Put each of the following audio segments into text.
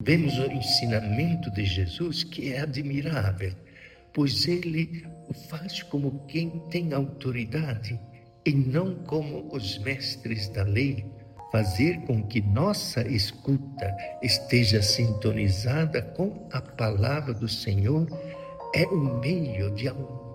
vemos o ensinamento de Jesus que é admirável, pois ele o faz como quem tem autoridade e não como os mestres da lei, fazer com que nossa escuta esteja sintonizada com a palavra do Senhor é o meio de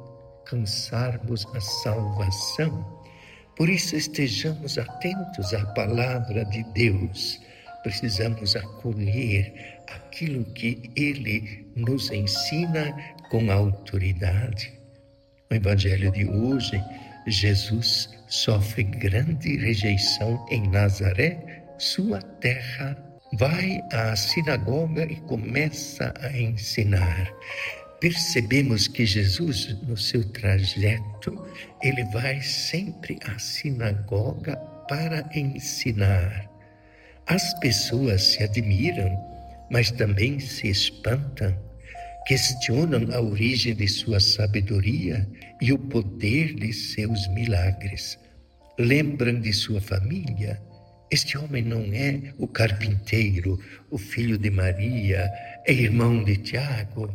alcançarmos a salvação. Por isso estejamos atentos à palavra de Deus. Precisamos acolher aquilo que Ele nos ensina com autoridade. No Evangelho de hoje, Jesus sofre grande rejeição em Nazaré, sua terra. Vai à sinagoga e começa a ensinar. Percebemos que Jesus, no seu trajeto, ele vai sempre à sinagoga para ensinar. As pessoas se admiram, mas também se espantam, questionam a origem de sua sabedoria e o poder de seus milagres. Lembram de sua família. Este homem não é o carpinteiro, o filho de Maria, é irmão de Tiago.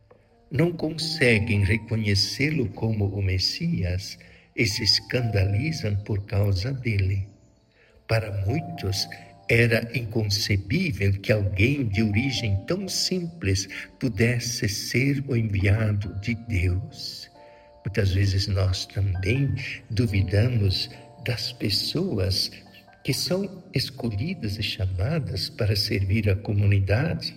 Não conseguem reconhecê-lo como o Messias e se escandalizam por causa dele. Para muitos, era inconcebível que alguém de origem tão simples pudesse ser o enviado de Deus. Muitas vezes nós também duvidamos das pessoas que são escolhidas e chamadas para servir a comunidade,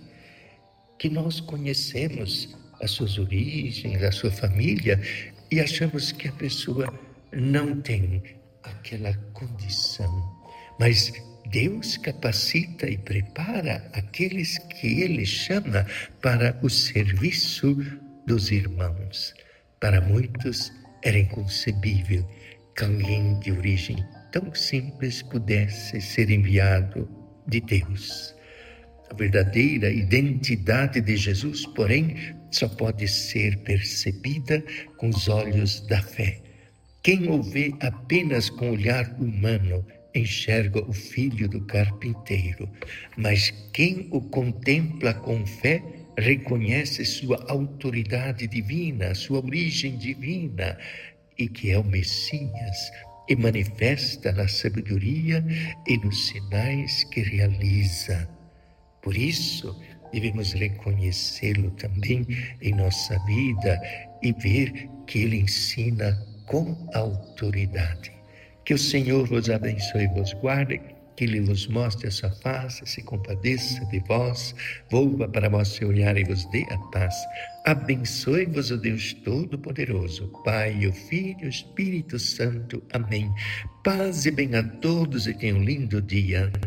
que nós conhecemos as suas origens, a sua família, e achamos que a pessoa não tem aquela condição. Mas Deus capacita e prepara aqueles que Ele chama para o serviço dos irmãos. Para muitos era inconcebível que alguém de origem tão simples pudesse ser enviado de Deus. A verdadeira identidade de Jesus, porém, só pode ser percebida com os olhos da fé. Quem o vê apenas com o olhar humano enxerga o filho do carpinteiro, mas quem o contempla com fé reconhece sua autoridade divina, sua origem divina, e que é o Messias, e manifesta na sabedoria e nos sinais que realiza. Por isso, devemos reconhecê-lo também em nossa vida e ver que ele ensina com autoridade. Que o Senhor vos abençoe e vos guarde, que Ele vos mostre a sua face, se compadeça de vós, volva para vós seu olhar e vos dê a paz. Abençoe-vos o Deus Todo-Poderoso, Pai, o Filho e o Espírito Santo. Amém. Paz e bem a todos e tenham um lindo dia.